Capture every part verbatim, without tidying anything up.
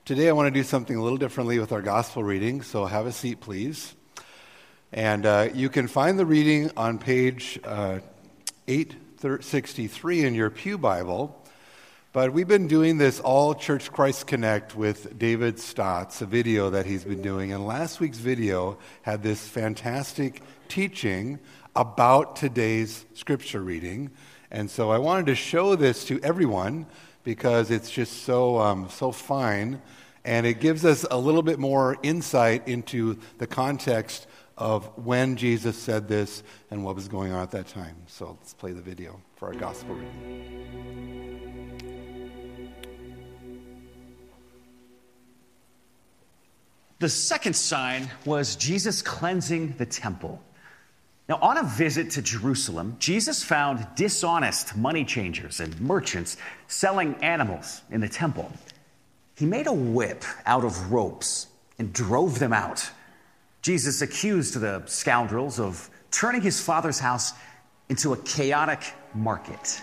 Today I want to do something a little differently with our gospel reading, so have a seat, please. And uh, you can find the reading on page uh, eight sixty-three in your Pew Bible. But we've been doing this All Church Christ Connect with David Stotts, a video that he's been doing. And last week's video had this fantastic teaching about today's scripture reading. And so I wanted to show this to everyone because it's just so um, so fine. And it gives us a little bit more insight into the context of when Jesus said this and what was going on at that time. So let's play the video for our gospel reading. The second sign was Jesus cleansing the temple. Now, on a visit to Jerusalem, Jesus found dishonest money changers and merchants selling animals in the temple. He made a whip out of ropes and drove them out. Jesus accused the scoundrels of turning his Father's house into a chaotic market.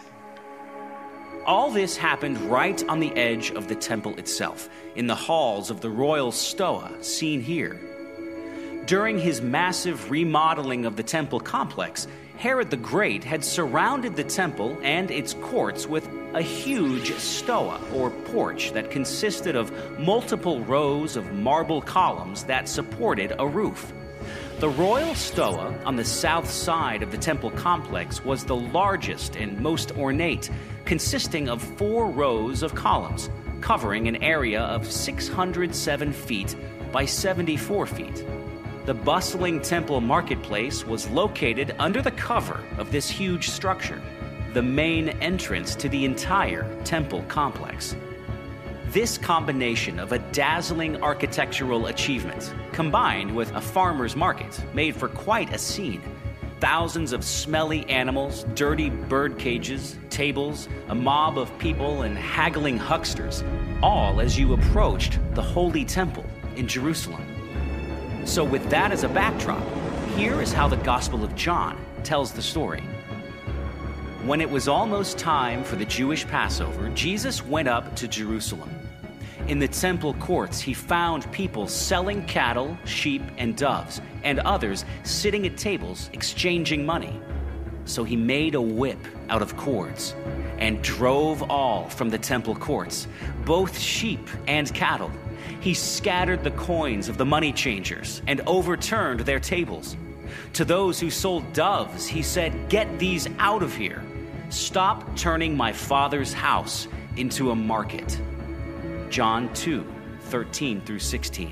All this happened right on the edge of the temple itself, in the halls of the royal stoa seen here. During his massive remodeling of the temple complex, Herod the Great had surrounded the temple and its courts with a huge stoa, or porch, that consisted of multiple rows of marble columns that supported a roof. The royal stoa on the south side of the temple complex was the largest and most ornate, consisting of four rows of columns, covering an area of six hundred seven feet by seventy-four feet. The bustling temple marketplace was located under the cover of this huge structure, the main entrance to the entire temple complex. This combination of a dazzling architectural achievement, combined with a farmer's market, made for quite a scene. Thousands of smelly animals, dirty bird cages, tables, a mob of people, and haggling hucksters, all as you approached the Holy Temple in Jerusalem. So with that as a backdrop, here is how the Gospel of John tells the story. When it was almost time for the Jewish Passover, Jesus went up to Jerusalem. In the temple courts, he found people selling cattle, sheep, and doves, and others sitting at tables exchanging money. So he made a whip out of cords and drove all from the temple courts, both sheep and cattle. He scattered the coins of the money changers and overturned their tables. To those who sold doves, he said, "Get these out of here. Stop turning my Father's house into a market." John two, thirteen through sixteen.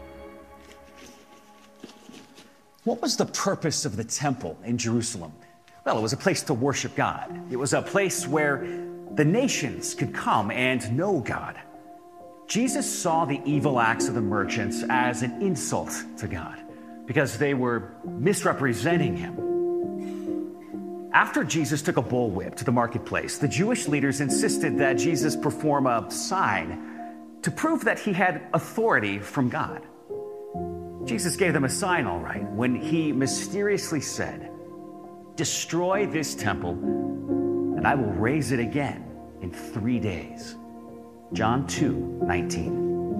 What was the purpose of the temple in Jerusalem? Well, it was a place to worship God. It was a place where the nations could come and know God. Jesus saw the evil acts of the merchants as an insult to God because they were misrepresenting him. After Jesus took a bullwhip to the marketplace, the Jewish leaders insisted that Jesus perform a sign to prove that he had authority from God. Jesus gave them a sign, all right, when he mysteriously said, "Destroy this temple, and I will raise it again in three days." John two, nineteen.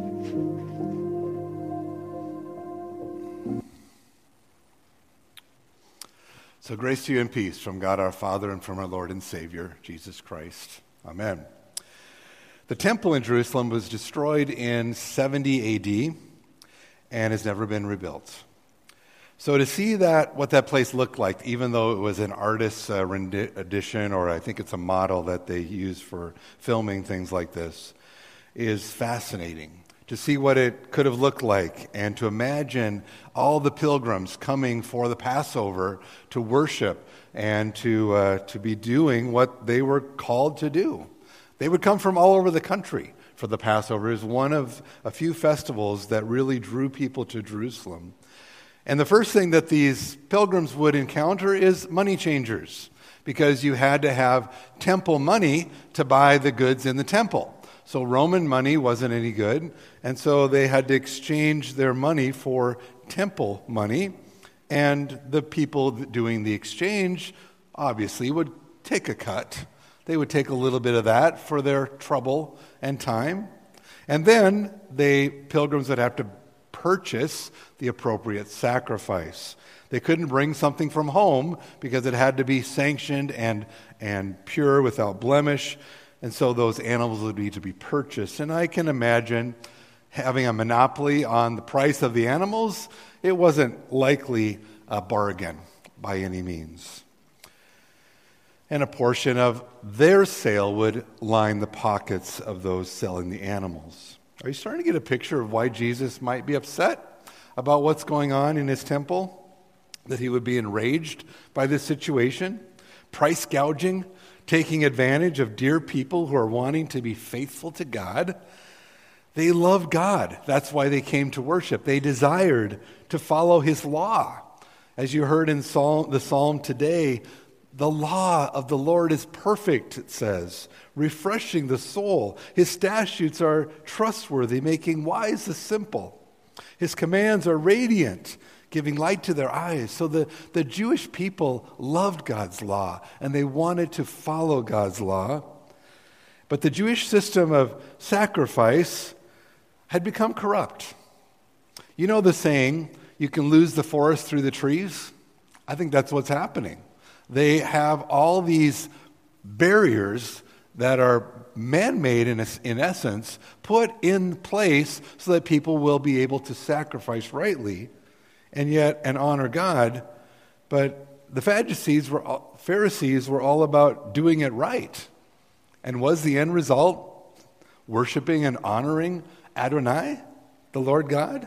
So grace to you and peace from God our Father and from our Lord and Savior, Jesus Christ. Amen. The temple in Jerusalem was destroyed in seventy A D and has never been rebuilt. So to see that, what that place looked like, even though it was an artist's uh, rendition, or I think it's a model that they use for filming things like this, is fascinating. To see what it could have looked like and to imagine all the pilgrims coming for the Passover to worship and to uh, to be doing what they were called to do. They would come from all over the country for the Passover. It was one of a few festivals that really drew people to Jerusalem. And the first thing that these pilgrims would encounter is money changers, because you had to have temple money to buy the goods in the temple. So Roman money wasn't any good, and so they had to exchange their money for temple money, and the people doing the exchange obviously would take a cut. They would take a little bit of that for their trouble and time. And then they pilgrims would have to purchase the appropriate sacrifice. They couldn't bring something from home because it had to be sanctioned and, and pure without blemish. And so those animals would need to be purchased. And I can imagine having a monopoly on the price of the animals. It wasn't likely a bargain by any means. And a portion of their sale would line the pockets of those selling the animals. Are you starting to get a picture of why Jesus might be upset about what's going on in his temple? That he would be enraged by this situation? Price gouging, taking advantage of dear people who are wanting to be faithful to God. They love God. That's why they came to worship. They desired to follow his law. As you heard in Psalm, the psalm today, the law of the Lord is perfect, it says, refreshing the soul. His statutes are trustworthy, making wise the simple. His commands are radiant, giving light to their eyes. So the, the Jewish people loved God's law, and they wanted to follow God's law. But the Jewish system of sacrifice had become corrupt. You know the saying, you can lose the forest through the trees? I think that's what's happening. They have all these barriers that are man-made in, in essence, put in place so that people will be able to sacrifice rightly and yet and honor God. But the Pharisees were all, Pharisees were all about doing it right. And was the end result worshiping and honoring Adonai, the Lord God?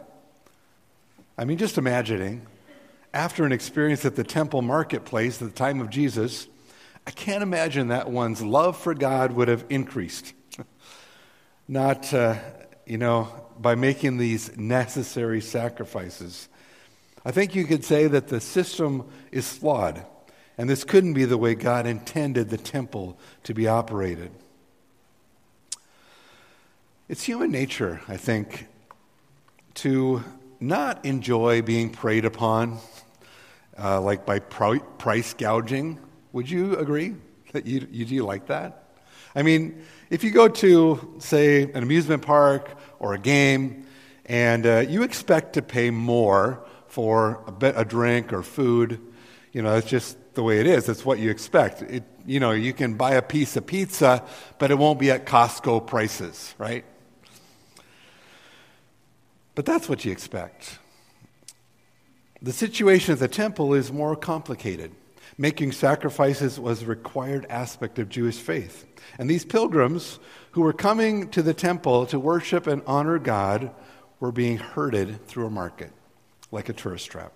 I mean, just imagining, after an experience at the temple marketplace at the time of Jesus, I can't imagine that one's love for God would have increased. Not, uh, you know, by making these necessary sacrifices. I think you could say that the system is flawed, and this couldn't be the way God intended the temple to be operated. It's human nature, I think, to not enjoy being preyed upon, uh, like by pr- price gouging. Would you agree that you, you do you like that? I mean, if you go to, say, an amusement park or a game, and uh, you expect to pay more for a, bit, a drink or food, you know, it's just the way it is. It's what you expect. It, you know, you can buy a piece of pizza, but it won't be at Costco prices, right? But that's what you expect. The situation at the temple is more complicated. Making sacrifices was a required aspect of Jewish faith. And these pilgrims who were coming to the temple to worship and honor God were being herded through a market, like a tourist trap.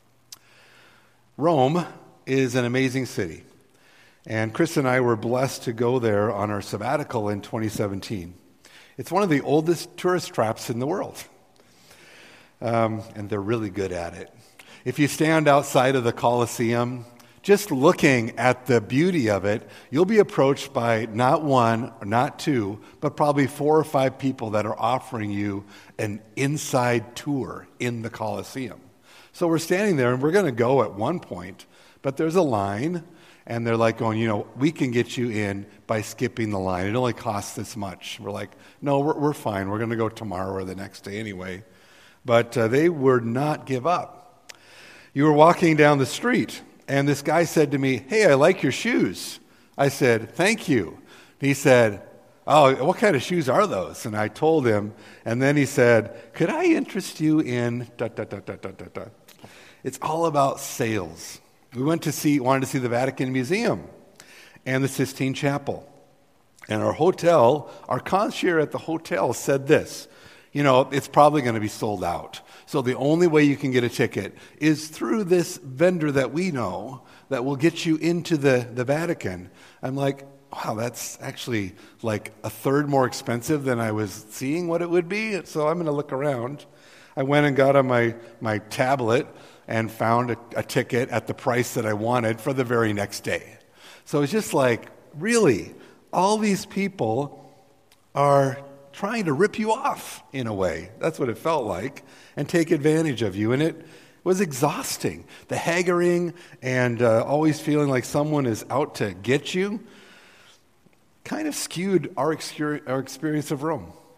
Rome is an amazing city. And Chris and I were blessed to go there on our sabbatical in twenty seventeen. It's one of the oldest tourist traps in the world. Um, and they're really good at it. If you stand outside of the Colosseum, just looking at the beauty of it, you'll be approached by not one, or not two, but probably four or five people that are offering you an inside tour in the Colosseum. So we're standing there, and we're going to go at one point, but there's a line, and they're like going, you know, we can get you in by skipping the line. It only costs this much. We're like, no, we're, we're fine. We're going to go tomorrow or the next day anyway. But uh, they would not give up. You were walking down the street, and this guy said to me, hey, I like your shoes. I said, thank you. He said, oh, what kind of shoes are those? And I told him, and then he said, could I interest you in da, da, da, da, da, da, da. It's all about sales. We went to see, wanted to see the Vatican Museum and the Sistine Chapel. And our hotel, our concierge at the hotel said this, you know, it's probably going to be sold out. So the only way you can get a ticket is through this vendor that we know that will get you into the, the Vatican. I'm like, wow, that's actually like a third more expensive than I was seeing what it would be. So I'm going to look around. I went and got on my, my tablet and found a, a ticket at the price that I wanted for the very next day. So it's just like, really, all these people are trying to rip you off in a way. That's what it felt like, and take advantage of you. And it was exhausting. The haggling and uh, always feeling like someone is out to get you kind of skewed our, excur- our experience of Rome.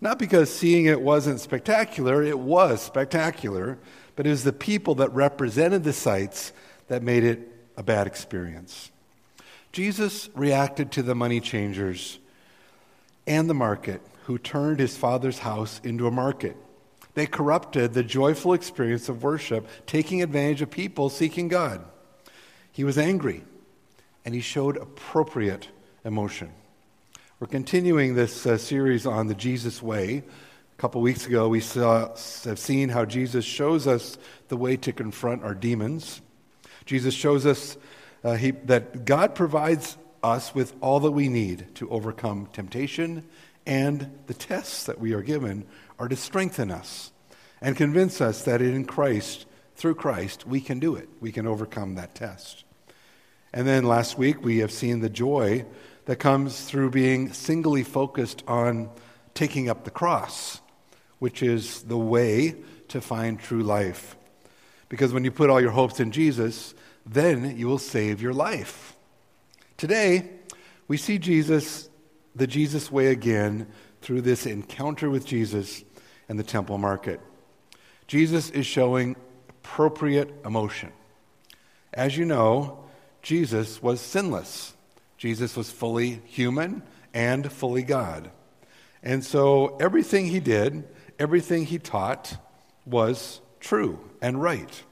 Not because seeing it wasn't spectacular, it was spectacular, but it was the people that represented the sights that made it a bad experience. Jesus reacted to the money changers and the market who turned his Father's house into a market. They corrupted the joyful experience of worship, taking advantage of people seeking God. He was angry, and he showed appropriate emotion. We're continuing this uh, series on the Jesus way. A couple weeks ago, we saw, have seen how Jesus shows us the way to confront our demons. Jesus shows us uh, he, that God provides us with all that we need to overcome temptation, and the tests that we are given are to strengthen us and convince us that in Christ, through Christ, we can do it. We can overcome that test. And then last week, we have seen the joy that comes through being singly focused on taking up the cross, which is the way to find true life. Because when you put all your hopes in Jesus, then you will save your life. Today, we see Jesus, the Jesus way again, through this encounter with Jesus and the temple market. Jesus is showing appropriate emotion. As you know, Jesus was sinless. Jesus was fully human and fully God. And so everything he did, everything he taught was true and right.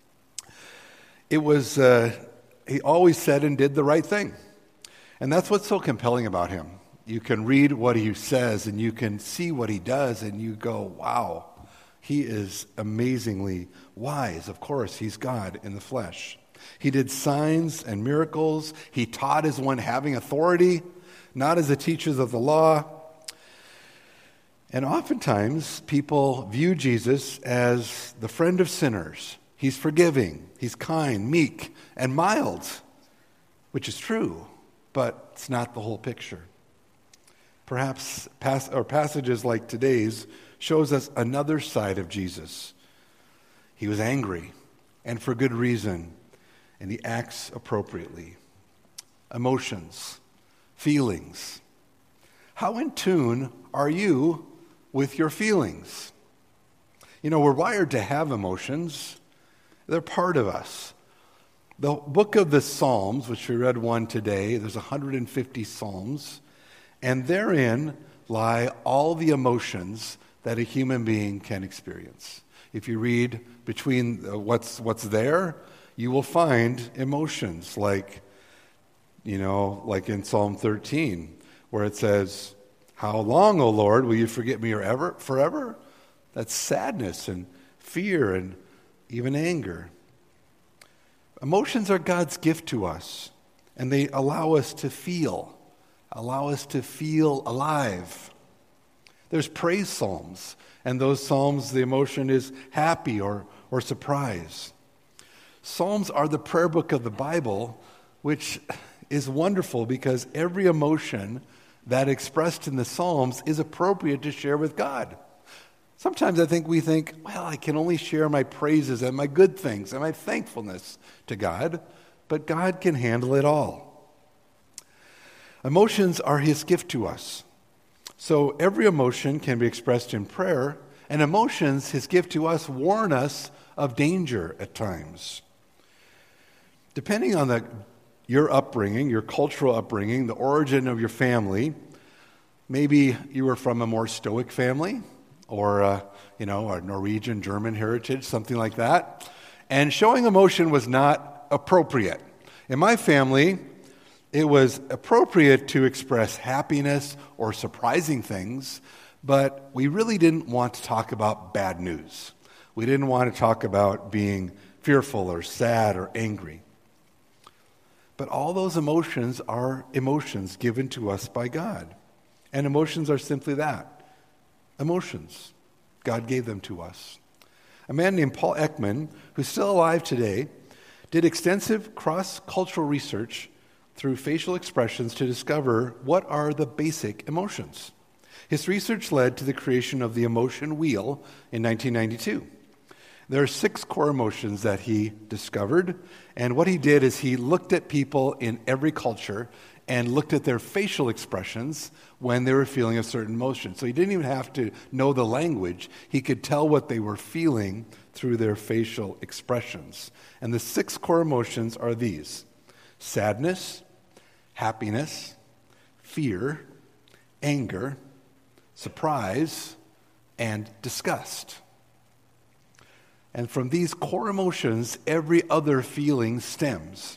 It was, uh, he always said and did the right thing. And that's what's so compelling about him. You can read what he says and you can see what he does and you go, wow, he is amazingly wise. Of course, he's God in the flesh. He did signs and miracles. He taught as one having authority, not as the teachers of the law. And oftentimes, people view Jesus as the friend of sinners. He's forgiving, he's kind, meek, and mild, which is true, but it's not the whole picture. Perhaps pas- or passages like today's shows us another side of Jesus. He was angry, and for good reason, and he acts appropriately. Emotions, feelings. How in tune are you with your feelings? You know, we're wired to have emotions. They're part of us. The book of the Psalms, which we read one today, there's one hundred fifty Psalms, and therein lie all the emotions that a human being can experience. If you read between what's what's there, you will find emotions like, you know, like in Psalm thirteen, where it says, "How long, O Lord, will you forget me ever, forever?" That's sadness and fear and even anger. Emotions are God's gift to us, and they allow us to feel, allow us to feel alive. There's praise psalms, and those psalms, the emotion is happy or, or surprise. Psalms are the prayer book of the Bible, which is wonderful because every emotion that expressed in the Psalms is appropriate to share with God. Sometimes I think we think, well, I can only share my praises and my good things and my thankfulness to God, but God can handle it all. Emotions are his gift to us. So every emotion can be expressed in prayer, and emotions, his gift to us, warn us of danger at times. Depending on the, your upbringing, your cultural upbringing, the origin of your family, maybe you were from a more stoic family, or uh, you know, a Norwegian, German heritage, something like that. And showing emotion was not appropriate. In my family, it was appropriate to express happiness or surprising things, but we really didn't want to talk about bad news. We didn't want to talk about being fearful or sad or angry. But all those emotions are emotions given to us by God. And emotions are simply that. Emotions. God gave them to us. A man named Paul Ekman, who's still alive today, did extensive cross-cultural research through facial expressions to discover what are the basic emotions. His research led to the creation of the emotion wheel in nineteen ninety-two. There are six core emotions that he discovered, and what he did is he looked at people in every culture and looked at their facial expressions when they were feeling a certain emotion. So he didn't even have to know the language. He could tell what they were feeling through their facial expressions. And the six core emotions are these: sadness, happiness, fear, anger, surprise, and disgust. And from these core emotions, every other feeling stems.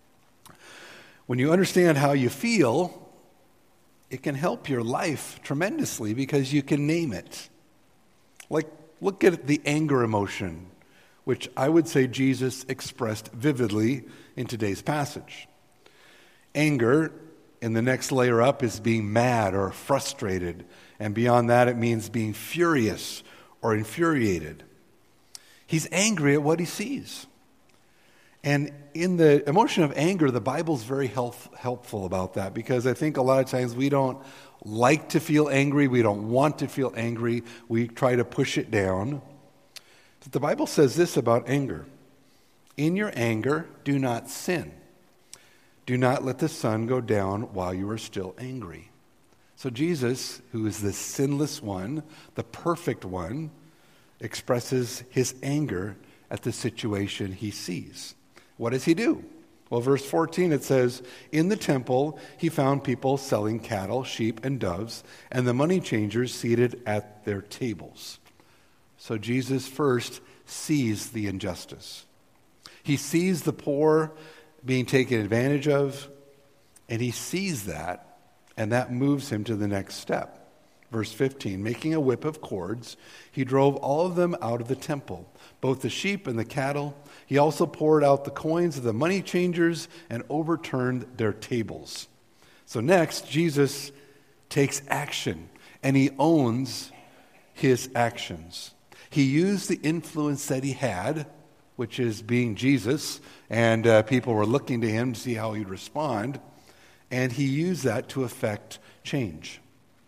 When you understand how you feel, it can help your life tremendously because you can name it. Like, look at the anger emotion, which I would say Jesus expressed vividly in today's passage. Anger, in the next layer up, is being mad or frustrated. And beyond that, it means being furious or infuriated. He's angry at what he sees. And in the emotion of anger, the Bible's very help, helpful about that, because I think a lot of times we don't like to feel angry. We don't want to feel angry. We try to push it down. But the Bible says this about anger: in your anger, do not sin. Do not let the sun go down while you are still angry. So Jesus, who is the sinless one, the perfect one, expresses his anger at the situation he sees. What does he do? Well, verse fourteen, it says, in the temple he found people selling cattle, sheep, and doves, and the money changers seated at their tables. So Jesus first sees the injustice. He sees the poor being taken advantage of, and he sees that, and that moves him to the next step. Verse fifteen, making a whip of cords, he drove all of them out of the temple, both the sheep and the cattle. He also poured out the coins of the money changers and overturned their tables. So next, Jesus takes action, and he owns his actions. He used the influence that he had, which is being Jesus, and uh, people were looking to him to see how he'd respond, and he used that to effect change.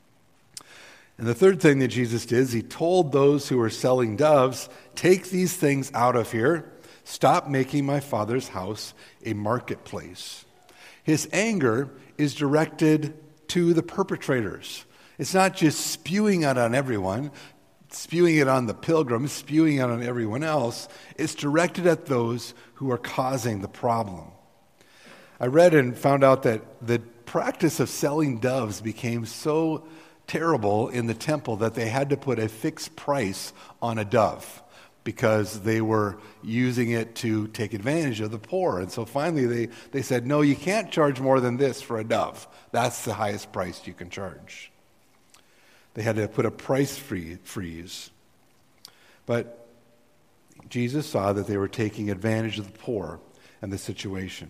And the third thing that Jesus did is he told those who were selling doves, take these things out of here. Stop making my Father's house a marketplace. His anger is directed to the perpetrators. It's not just spewing it on everyone, spewing it on the pilgrims, spewing it on everyone else. It's directed at those who are causing the problem. I read and found out that the practice of selling doves became so terrible in the temple that they had to put a fixed price on a dove because they were using it to take advantage of the poor. And so finally they, they said, no, you can't charge more than this for a dove. That's the highest price you can charge. They had to put a price free, freeze. But Jesus saw that they were taking advantage of the poor and the situation.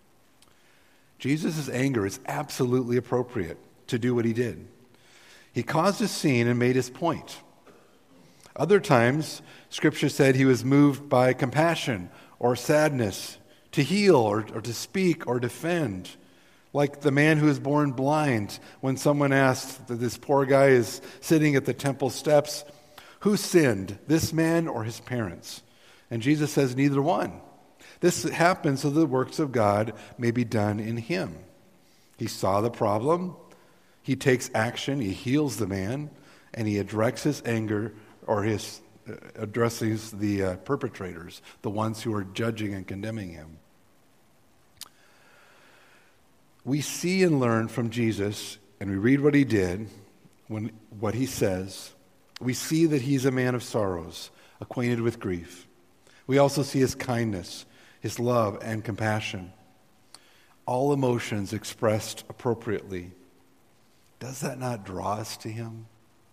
Jesus' anger is absolutely appropriate to do what he did. He caused a scene and made his point. Other times, Scripture said he was moved by compassion or sadness to heal or, or to speak or defend. Like the man who was born blind, when someone asked that this poor guy is sitting at the temple steps, who sinned, this man or his parents? And Jesus says, neither one. This happened so the works of God may be done in him. He saw the problem. He takes action, he heals the man, and he directs his anger, or his uh, addresses the uh, perpetrators, the ones who are judging and condemning him. We see and learn from Jesus, and we read what he did, when what he says. We see that he's a man of sorrows, acquainted with grief. We also see his kindness, his love, and compassion. All emotions expressed appropriately. Does that not draw us to him?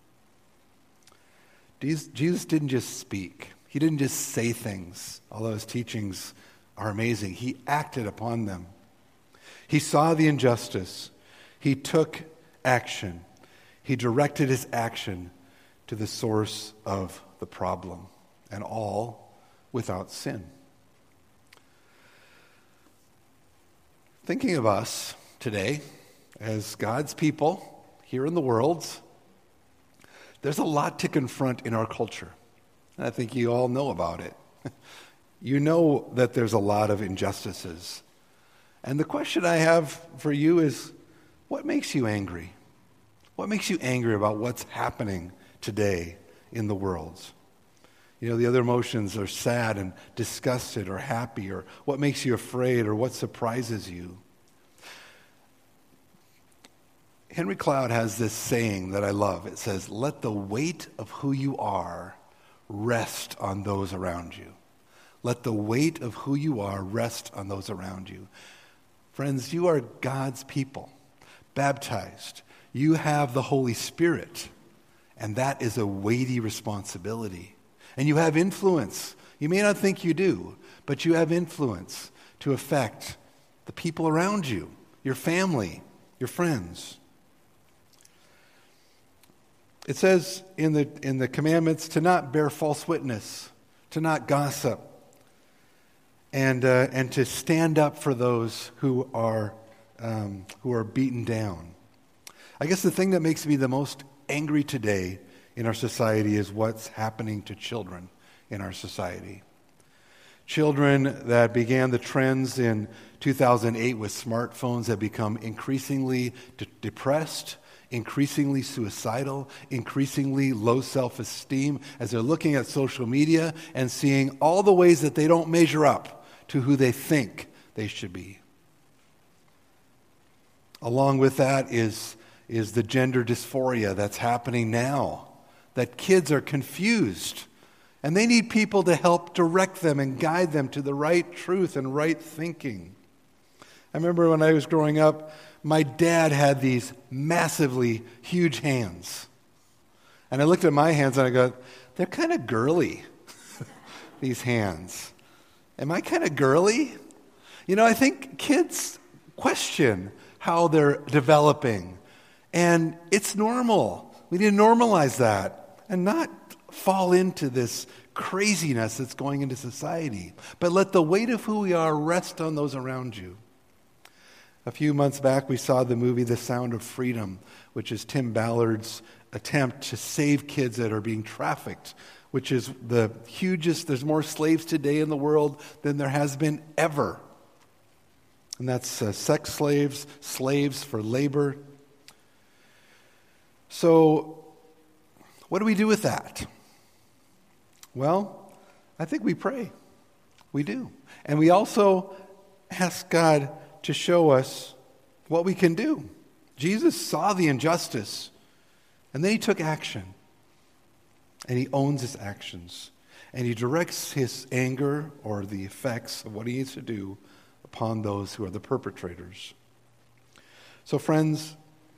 Jesus didn't just speak. He didn't just say things, although his teachings are amazing. He acted upon them. He saw the injustice. He took action. He directed his action to the source of the problem, and all without sin. Thinking of us today as God's people here in the world, there's a lot to confront in our culture. And I think you all know about it. You know that there's a lot of injustices. And the question I have for you is, what makes you angry? What makes you angry about what's happening today in the world? You know, the other emotions are sad and disgusted or happy, or what makes you afraid, or what surprises you. Henry Cloud has this saying that I love. It says, let the weight of who you are rest on those around you. Let the weight of who you are rest on those around you. Friends, you are God's people, baptized. You have the Holy Spirit, and that is a weighty responsibility. And you have influence. You may not think you do, but you have influence to affect the people around you, your family, your friends. It says in the in the commandments to not bear false witness, to not gossip, and uh, and to stand up for those who are um, who are beaten down. I guess the thing that makes me the most angry today in our society is what's happening to children in our society. Children that began the trends in two thousand eight with smartphones have become increasingly de- depressed, increasingly suicidal, increasingly low self-esteem as they're looking at social media and seeing all the ways that they don't measure up to who they think they should be. Along with that is, is the gender dysphoria that's happening now, that kids are confused and they need people to help direct them and guide them to the right truth and right thinking. I remember when I was growing up, my dad had these massively huge hands. And I looked at my hands and I go, they're kind of girly, these hands. Am I kind of girly? You know, I think kids question how they're developing. And it's normal. We need to normalize that and not fall into this craziness that's going into society. But let the weight of who we are rest on those around you. A few months back, we saw the movie The Sound of Freedom, which is Tim Ballard's attempt to save kids that are being trafficked, which is the hugest, there's more slaves today in the world than there has been ever. And that's uh, sex slaves, slaves for labor. So, what do we do with that? Well, I think we pray. We do. And we also ask God to show us what we can do. Jesus saw the injustice, and then he took action. And he owns his actions. And he directs his anger or the effects of what he needs to do upon those who are the perpetrators. So friends,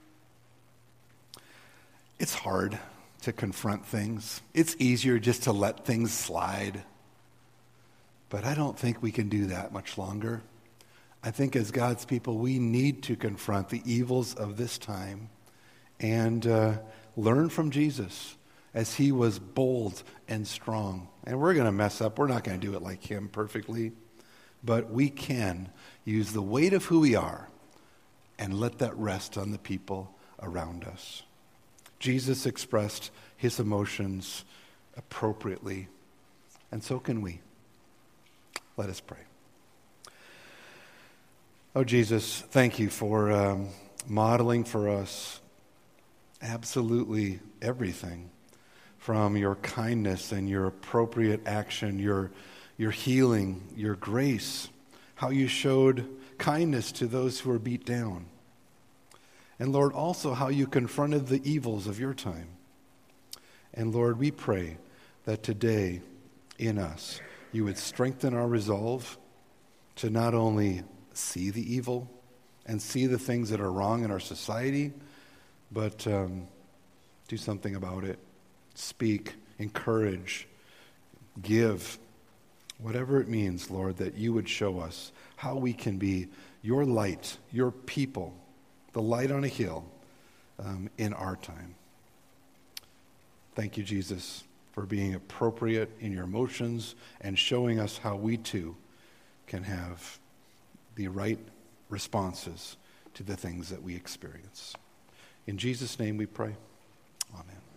it's hard to confront things. It's easier just to let things slide. But I don't think we can do that much longer. I think as God's people, we need to confront the evils of this time and uh, learn from Jesus as he was bold and strong. And we're going to mess up. We're not going to do it like him perfectly. But we can use the weight of who we are and let that rest on the people around us. Jesus expressed his emotions appropriately, and so can we. Let us pray. Oh, Jesus, thank you for um, modeling for us absolutely everything, from your kindness and your appropriate action, your, your healing, your grace, how you showed kindness to those who were beat down. And Lord, also how you confronted the evils of your time. And Lord, we pray that today in us, you would strengthen our resolve to not only see the evil and see the things that are wrong in our society, but um, do something about it. Speak, encourage, give, whatever it means, Lord, that you would show us how we can be your light, your people, the light on a hill um, in our time. Thank you, Jesus, for being appropriate in your emotions and showing us how we too can have the right responses to the things that we experience. In Jesus' name we pray. Amen.